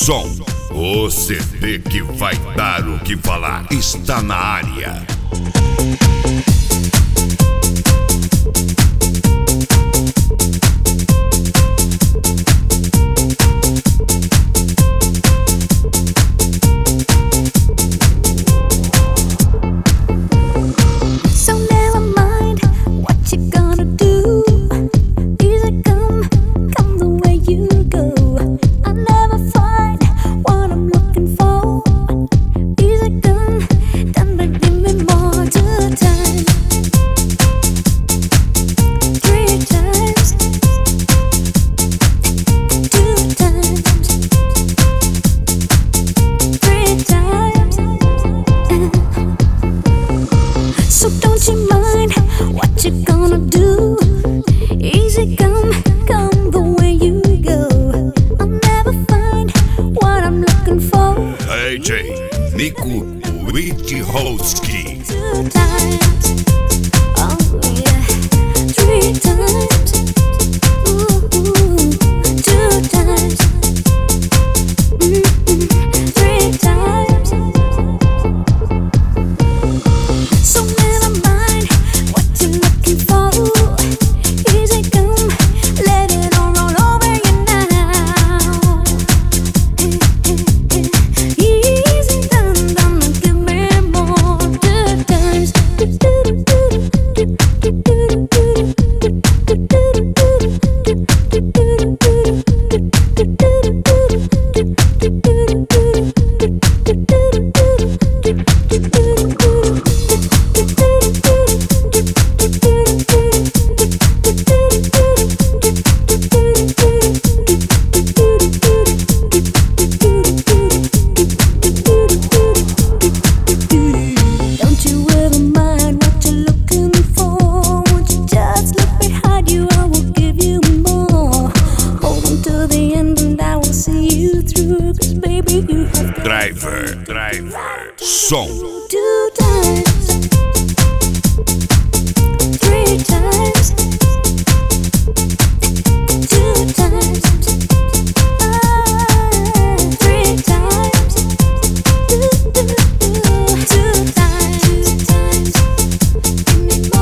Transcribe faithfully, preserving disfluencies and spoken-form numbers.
Som, o C D que vai dar o que falar, está na área. D J Nico Wojciechowski. Two times, oh yeah, three times, ooh, two times, mm-mm, three times. So never mind what you're looking for. Easy come, let it all roll over you now. Easy done, done, give me more. Two times. Don't you ever mind what you're looking for. Won't you just look behind you? I will give you more. Hold on to the end and I will see you through. 'Cause baby, you have got Driver, driver, som. two times, three times, two times, ah, three times, two times, two times, give me more.